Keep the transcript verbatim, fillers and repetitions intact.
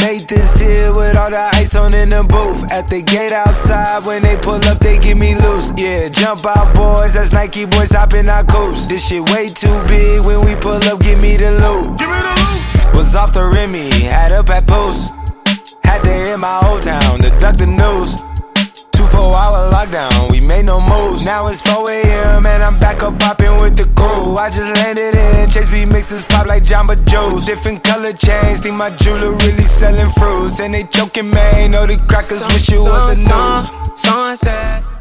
hate this here with all the ice on in the booth. At the gate outside, when they pull up, they get me loose. Yeah, jump out, boys, that's Nike boys hopping our coops. This shit way too big, when we pull up, give me the loot. Give me the loot. Was off the Remy, had up at Post. Had to hit my old town to duck the news. Two four hour lockdown, we made no moves. Now it's four A M and I'm back up popping with the crew. I just landed in, Chase B mixes pop like Jamba Joe's. Different color chains, think my jeweler really selling fruits. And they choking, man, know the crackers wish it was a news. Sunset.